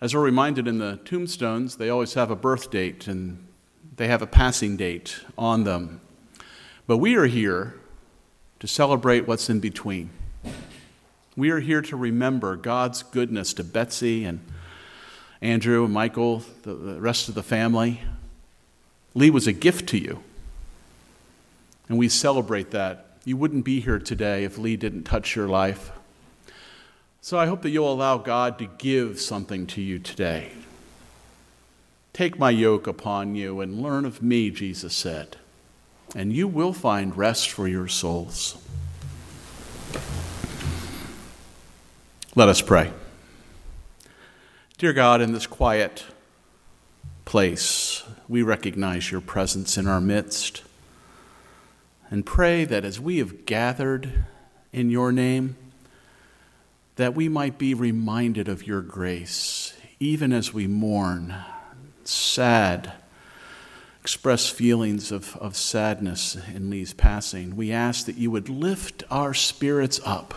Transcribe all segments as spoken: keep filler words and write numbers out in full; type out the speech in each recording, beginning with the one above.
As we're reminded in the tombstones, they always have a birth date and they have a passing date on them. But we are here to celebrate what's in between. We are here to remember God's goodness to Betsy and Andrew and Michael, the, the rest of the family. Lee was a gift to you, and we celebrate that. You wouldn't be here today if Lee didn't touch your life. So I hope that you'll allow God to give something to you today. Take my yoke upon you and learn of me, Jesus said, and you will find rest for your souls. Let us pray. Dear God, in this quiet place, we recognize your presence in our midst and pray that as we have gathered in your name, that we might be reminded of your grace, even as we mourn, sad, express feelings of, of sadness in Lee's passing. We ask that you would lift our spirits up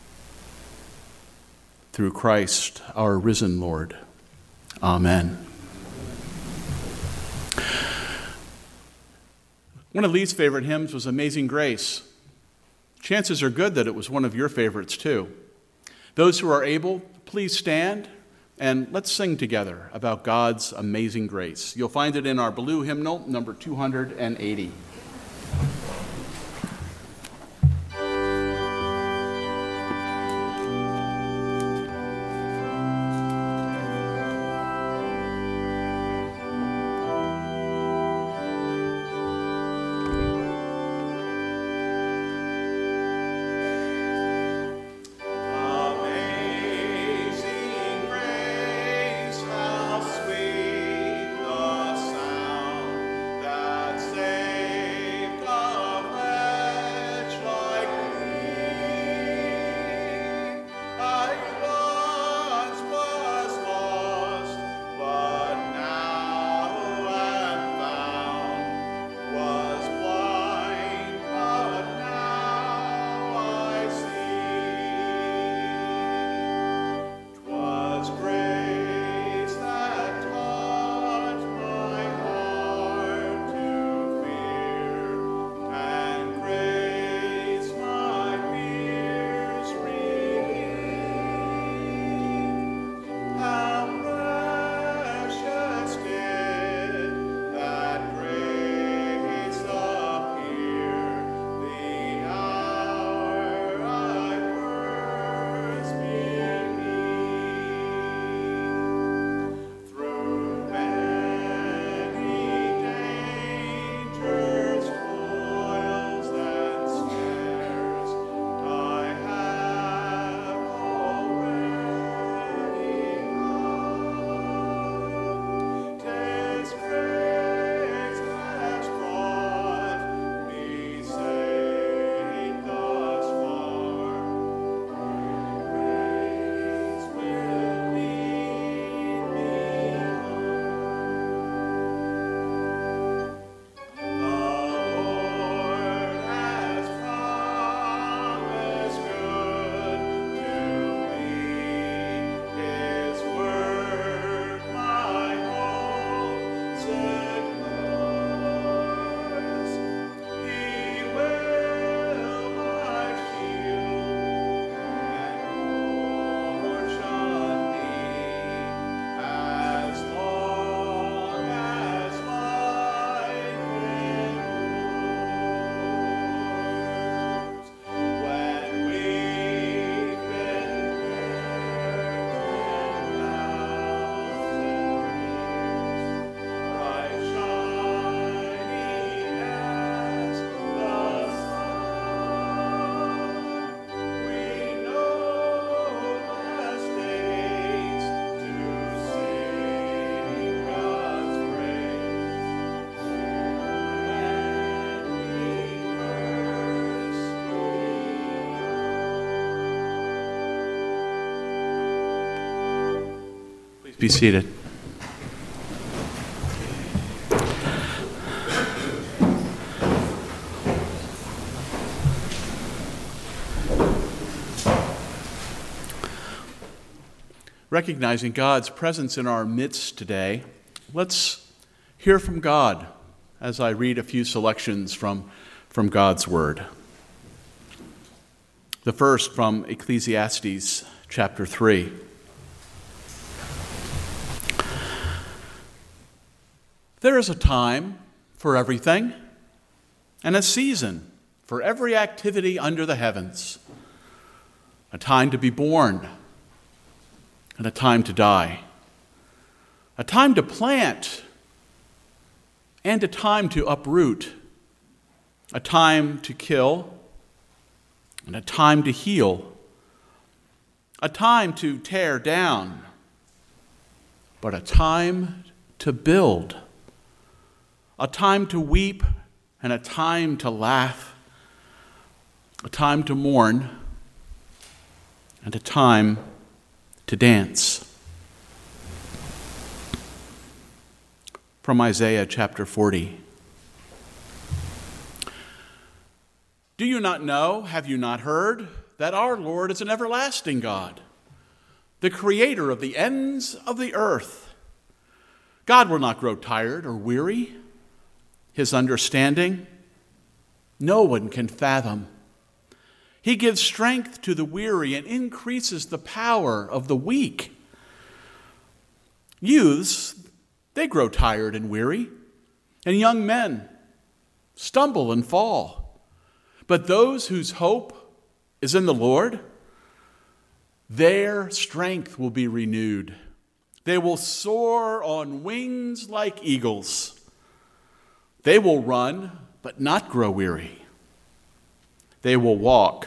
through Christ, our risen Lord. Amen. One of Lee's favorite hymns was Amazing Grace. Chances are good that it was one of your favorites too. Those who are able, please stand and let's sing together about God's amazing grace. You'll find it in our blue hymnal, number two hundred eighty. Be seated. recognizing God's presence in our midst today, let's hear from God as I read a few selections from, from God's Word. The first from Ecclesiastes chapter three. There is a time for everything, and a season for every activity under the heavens, a time to be born and a time to die, a time to plant and a time to uproot, a time to kill and a time to heal, a time to tear down, but a time to build, a time to weep and a time to laugh, a time to mourn and a time to dance. From Isaiah chapter forty. Do you not know, have you not heard, that our Lord is an everlasting God, the creator of the ends of the earth? God will not grow tired or weary. His understanding no one can fathom. He gives strength to the weary and increases the power of the weak. Youths, they grow tired and weary, and young men stumble and fall. But those whose hope is in the Lord, their strength will be renewed. They will soar on wings like eagles. They will run, but not grow weary. They will walk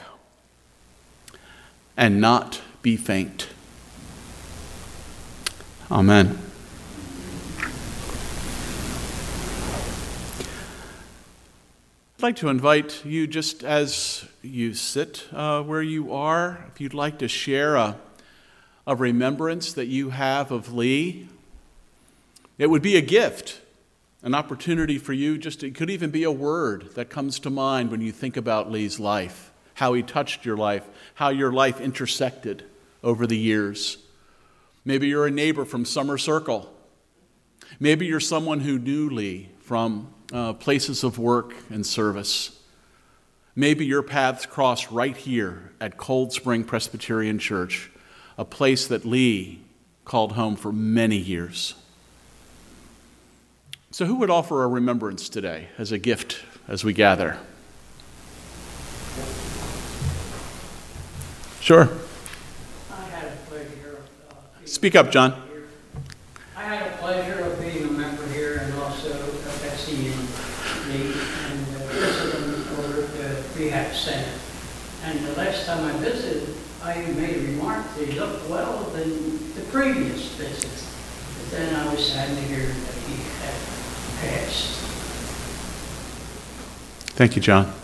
and not be faint. Amen. I'd like to invite you, just as you sit uh, where you are, if you'd like to share a, a remembrance that you have of Lee. It would be a gift. An opportunity for you, just it could even be a word that comes to mind when you think about Lee's life, how he touched your life, how your life intersected over the years. Maybe you're a neighbor from Summer Circle. Maybe you're someone who knew Lee from uh, places of work and service. Maybe your paths cross right here at Cold Spring Presbyterian Church, a place that Lee called home for many years. So who would offer a remembrance today as a gift as we gather? Sure. I had a pleasure of... Uh, Speak up, John. Here. I had a pleasure of being a member here, and also uh, Betsy and me, and uh, visiting over at the Rehab Center. And the last time I visited, I made a remark that he looked well than the previous visits. But then I was sad to hear that he had passed. Thank you, John.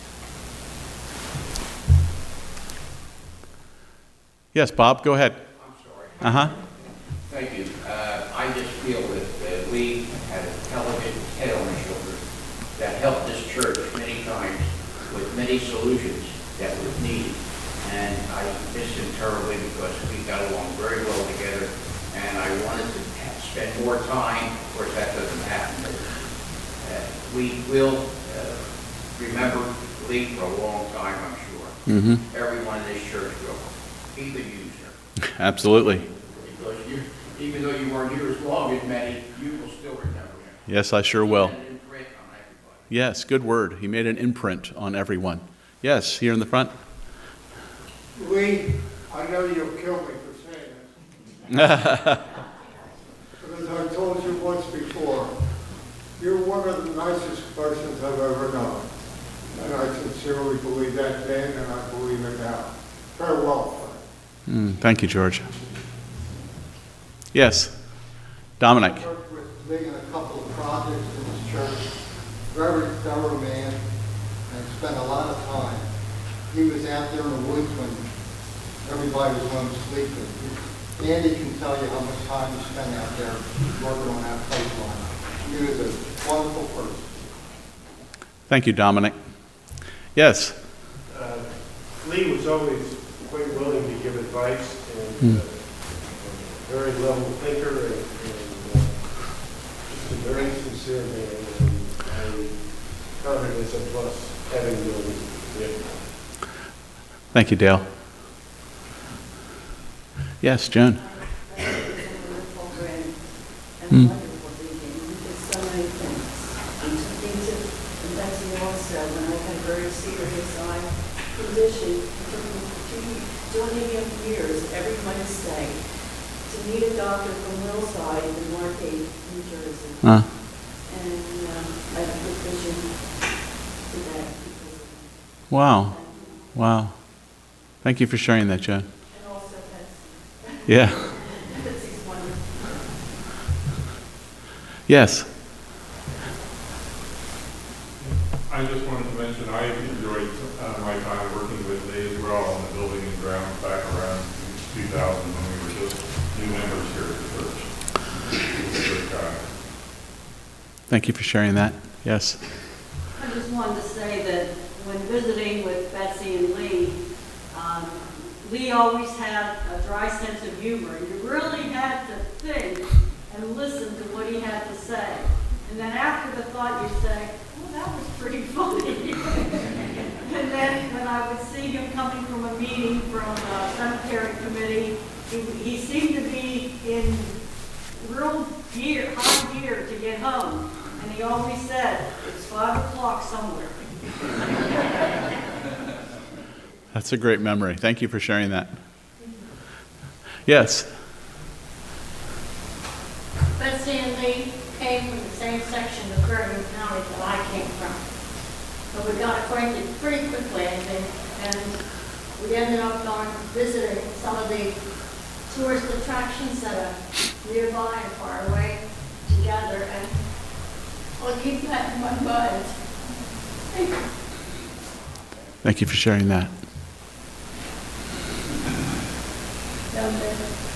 Yes, Bob, go ahead. I'm sorry. Uh-huh. Thank you. Uh, I just feel that uh, Lee had a television head on his shoulders that helped this church many times with many solutions that was needed. And I miss him terribly because we got along very well together, and I wanted to spend more time. Of course, that doesn't happen. But, uh, we will uh, remember Lee for a long time, I'm sure. Mm-hmm. Everyone in this church will. He could use her. Absolutely. Because you, even though you weren't here as long as many, you will still remember him. Yes, I sure will. He made an imprint on everybody. Yes, good word. He made an imprint on everyone. Yes, here in the front. Lee, I know you'll kill me for saying this. But as I told you once before, you're one of the nicest persons I've ever known. And I sincerely believe that then, and I believe it now. Farewell, friend. Mm, thank you, George. Yes, Dominic. I worked with Lee in a couple of projects in this church. Very thorough man, and spent a lot of time. He was out there in the woods when everybody was home sleeping. Andy can tell you how much time he spent out there working on that pipeline. He was a wonderful person. Thank you, Dominic. Yes. Uh, Lee was always quite willing to give advice and uh, very level thinker and, and uh, just a very sincere man. And I count it as a plus having known him. Thank you, Dale. Yes, Joan. It's a wonderful friend and Hmm. wonderful thinking. He did so many things. He took me to, and Betsy also, when I had a very serious eye condition, he took me for two, twenty years, every Wednesday, to meet a doctor from Millside in Margate, New Jersey. Uh, And um, I have good vision today because of him. wow. Thank you. Wow. Thank you for sharing that, Joan. And also Betsy. Yeah. Betsy's wonderful. Yes. I just wanted to mention, I enjoyed uh, my time working with Lee as well on the building and grounds back around two thousand when we were just new members here at the church. He was a great guy. Thank you for sharing that. Yes. I just wanted to say that when visiting with Betsy and Lee, um, Lee always had a dry sense of humor. You really had to think and listen to what he had to say. And then after the thought, you'd say, well, that was pretty funny. And then when I would see him coming from a meeting from a cemetery committee, he, he seemed to be in real gear, high gear to get home. And he always said, it's five o'clock somewhere. That's a great memory. Thank you for sharing that. Yes. Betsy and Lee came from the same section of Bergen County that I came from. But we got acquainted pretty quickly, I think, and we ended up going visiting some of the tourist attractions that are nearby and far away together, and I'll keep that in my mind. Thank you. Thank you for sharing that. Down there.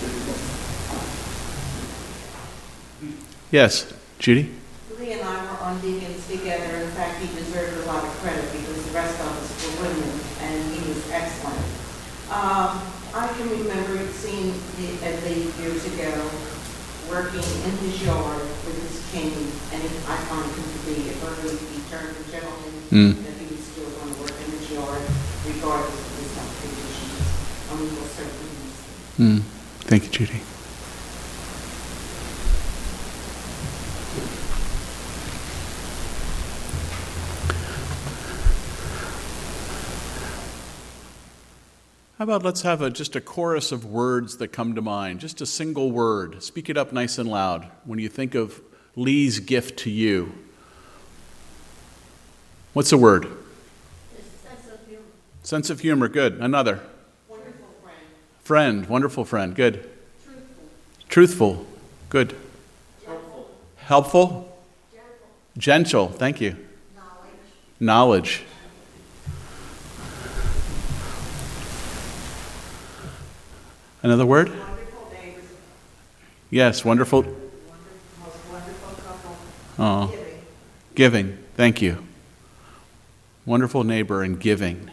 Yes, Judy? Lee and I were on Deacons together. In fact, he deserved a lot of credit because the rest of us were women, and he was excellent. Um, I can remember seeing the- at Lee years ago, working in his yard with his cane, and I found him to be a very determined gentleman, Mm. that he was still going to work in his yard regardless of his health conditions. And we will certainly miss him. Mm. Thank you, Judy. How about let's have a, just a chorus of words that come to mind, just a single word. Speak it up nice and loud when you think of Lee's gift to you. What's a word? It's a sense of humor. Sense of humor, good. Another. Wonderful friend. Friend, wonderful friend, good. Truthful. Truthful, good. Helpful. Helpful, Gentle. gentle, thank you. Knowledge. Knowledge. Another word? Wonderful neighbors. Yes, wonderful. Wonderful, most wonderful couple. Oh, Giving. giving, thank you. Wonderful neighbor and giving.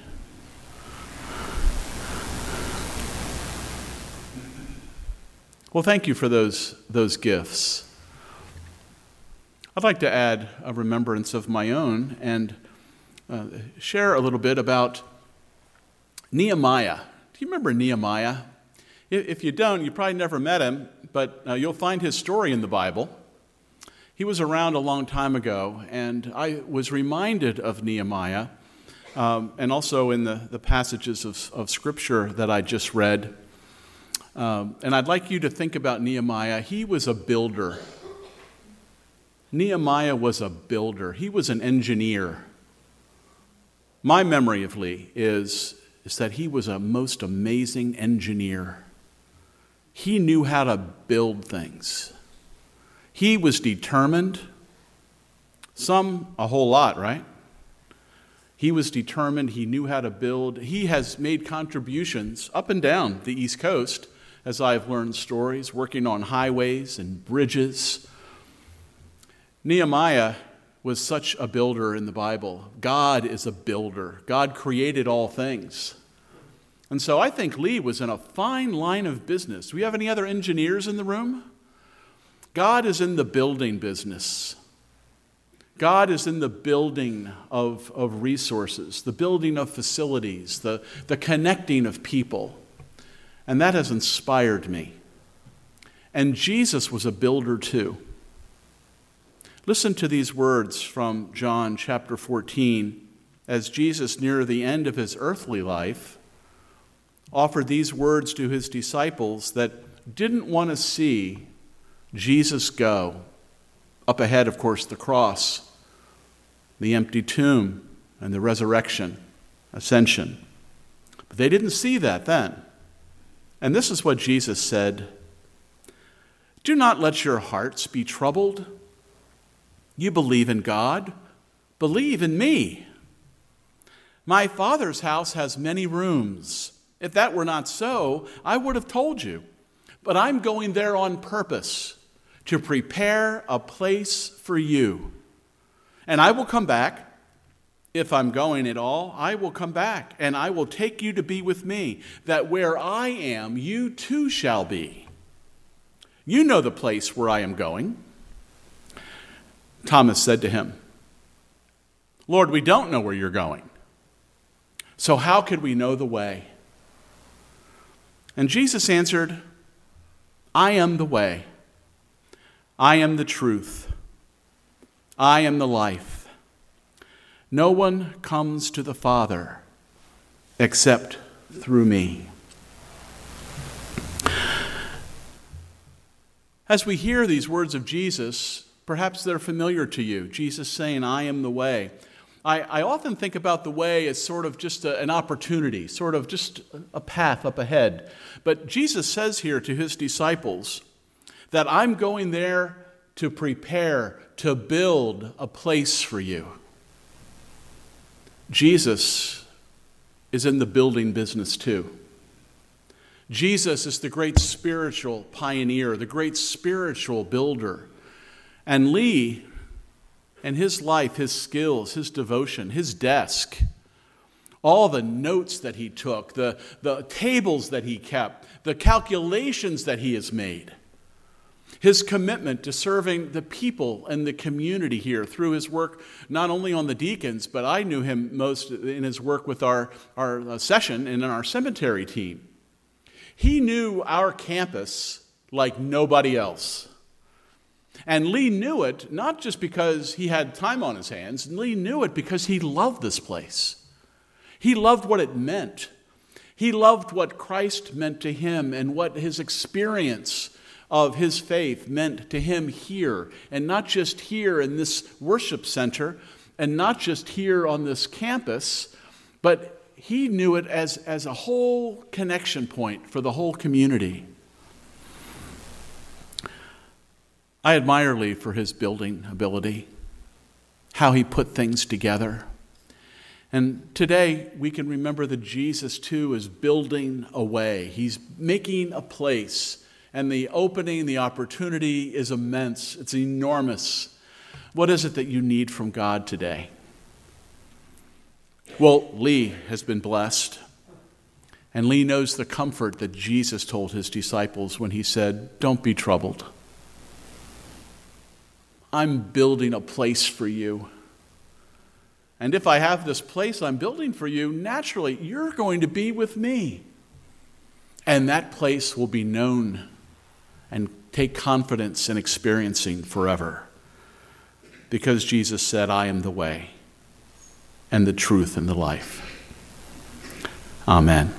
Well, thank you for those, those gifts. I'd like to add a remembrance of my own and uh, share a little bit about Nehemiah. Do you remember Nehemiah? If if you don't, you probably never met him, but uh, you'll find his story in the Bible. He was around a long time ago, and I was reminded of Nehemiah, um, and also in the, the passages of, of Scripture that I just read. Um, and I'd like you to think about Nehemiah. He was a builder. Nehemiah was a builder. He was an engineer. My memory of Lee is, is that he was a most amazing engineer. He knew how to build things. He was determined. Some, a whole lot, right? He was determined. He knew how to build. He has made contributions up and down the East Coast, as I've learned stories, working on highways and bridges. Nehemiah was such a builder in the Bible. God is a builder. God created all things. And so I think Lee was in a fine line of business. Do we have any other engineers in the room? God is in the building business. God is in the building of, of resources, the building of facilities, the, the connecting of people. And that has inspired me. And Jesus was a builder too. Listen to these words from John chapter fourteen, as Jesus, near the end of his earthly life, offered these words to his disciples that didn't want to see Jesus go. Up ahead, of course, the cross, the empty tomb, and the resurrection, ascension. But they didn't see that then. And this is what Jesus said: "Do not let your hearts be troubled. You believe in God, believe in me. My Father's house has many rooms. If that were not so, I would have told you. But I'm going there on purpose, to prepare a place for you. And I will come back. If I'm going at all, I will come back, and I will take you to be with me, that where I am, you too shall be. You know the place where I am going." Thomas said to him, "Lord, we don't know where you're going. So how could we know the way?" And Jesus answered, "I am the way. I am the truth. I am the life. No one comes to the Father except through me." As we hear these words of Jesus, perhaps they're familiar to you. Jesus saying, "I am the way." I, I often think about the way as sort of just a, an opportunity, sort of just a path up ahead. But Jesus says here to his disciples that I'm going there to prepare, to build a place for you. Jesus is in the building business too. Jesus is the great spiritual pioneer, the great spiritual builder. And Lee and his life, his skills, his devotion, his desk, all the notes that he took, the, the tables that he kept, the calculations that he has made, his commitment to serving the people and the community here through his work, not only on the deacons, but I knew him most in his work with our, our session and in our cemetery team. He knew our campus like nobody else. And Lee knew it not just because he had time on his hands. Lee knew it because he loved this place. He loved what it meant. He loved what Christ meant to him and what his experience of his faith meant to him here, and not just here in this worship center, and not just here on this campus, but he knew it as, as a whole connection point for the whole community. I admire Lee for his building ability, how he put things together. And today we can remember that Jesus too is building a way. He's making a place. And the opening, the opportunity is immense. It's enormous. What is it that you need from God today? Well, Lee has been blessed. And Lee knows the comfort that Jesus told his disciples when he said, "Don't be troubled. I'm building a place for you. And if I have this place I'm building for you, naturally, you're going to be with me. And that place will be known and take confidence in experiencing forever. Because Jesus said, "I am the way and the truth and the life." Amen.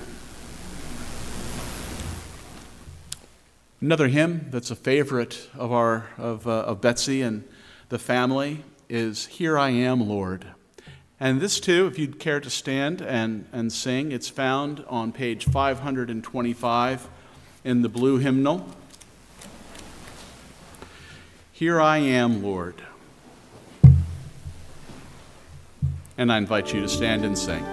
Another hymn that's a favorite of our of, uh, of Betsy and the family is "Here I Am, Lord." And this too, if you'd care to stand and, and sing, it's found on page five hundred twenty-five in the blue hymnal. "Here I am, Lord." And I invite you to stand and sing.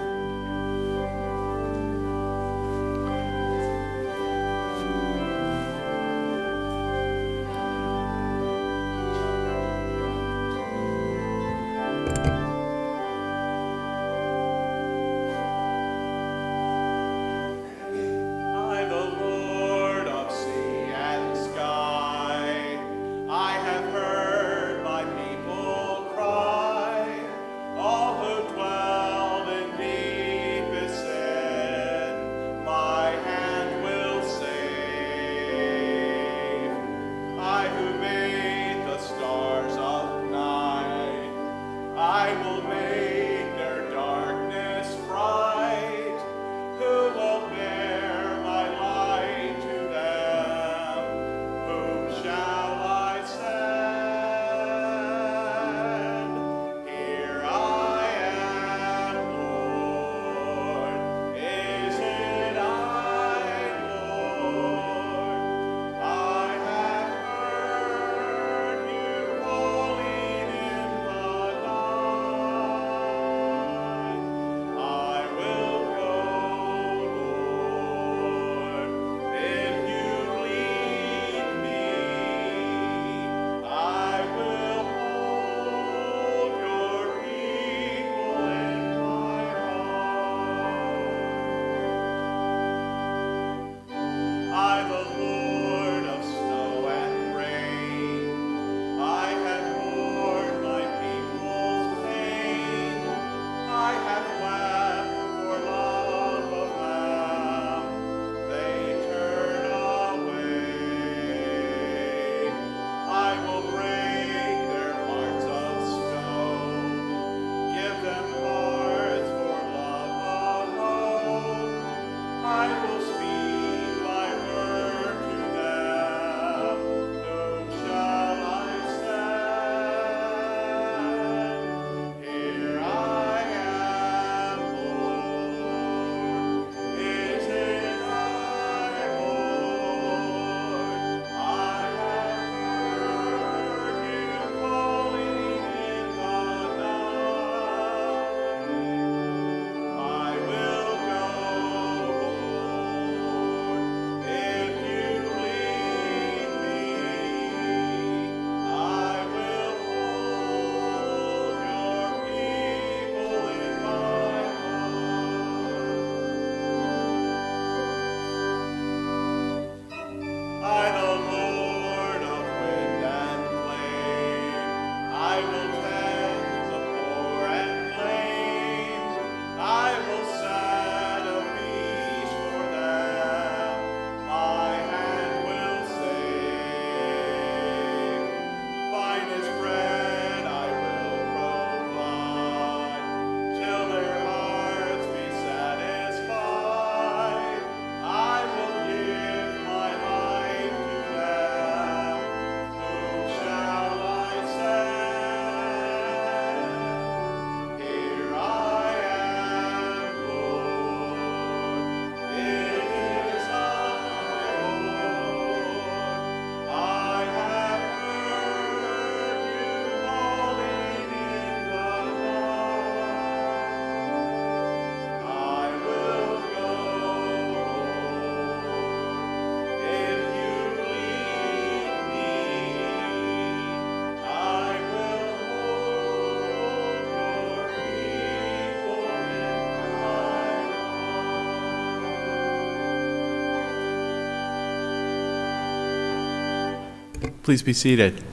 Please be seated.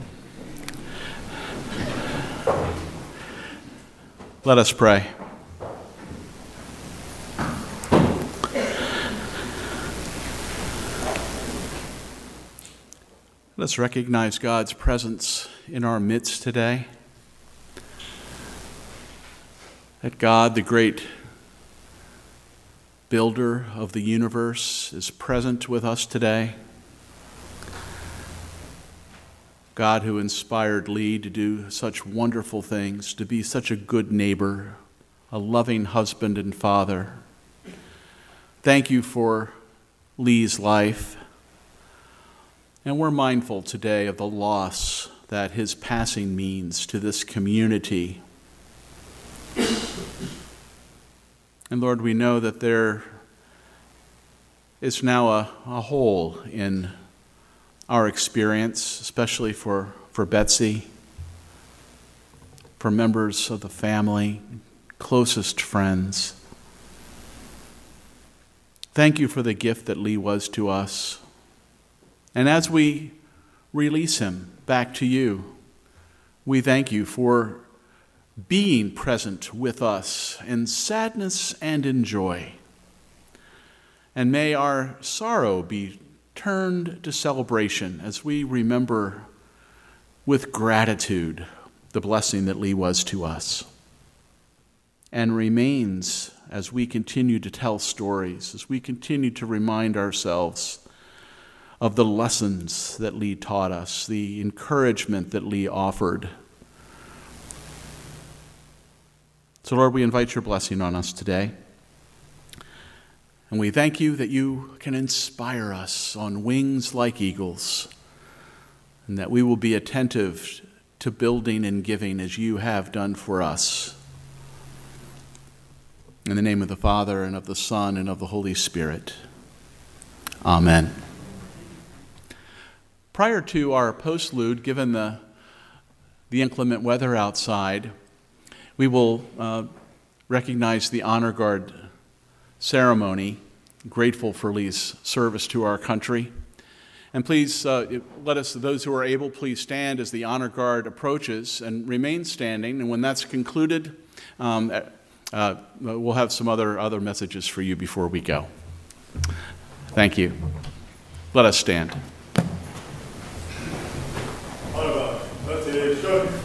Let us pray. Let's recognize God's presence in our midst today. That God, the great builder of the universe, is present with us today. God, who inspired Lee to do such wonderful things, to be such a good neighbor, a loving husband and father. Thank you for Lee's life. And we're mindful today of the loss that his passing means to this community. And Lord, we know that there is now a, a hole in our experience, especially for, for Betsy, for members of the family, closest friends. Thank you for the gift that Lee was to us. And as we release him back to you, we thank you for being present with us in sadness and in joy. And may our sorrow be turned to celebration as we remember with gratitude the blessing that Lee was to us, and remains as we continue to tell stories, as we continue to remind ourselves of the lessons that Lee taught us, the encouragement that Lee offered. So, Lord, we invite your blessing on us today. And we thank you that you can inspire us on wings like eagles, and that we will be attentive to building and giving as you have done for us. In the name of the Father, and of the Son, and of the Holy Spirit. Amen. Prior to our postlude, given the, the inclement weather outside, we will uh, recognize the Honor Guard ceremony, grateful for Lee's service to our country. And please uh, let us, those who are able, please stand as the Honor Guard approaches and remain standing. And when that's concluded, um, uh, we'll have some other, other messages for you before we go. Thank you. Let us stand. Let's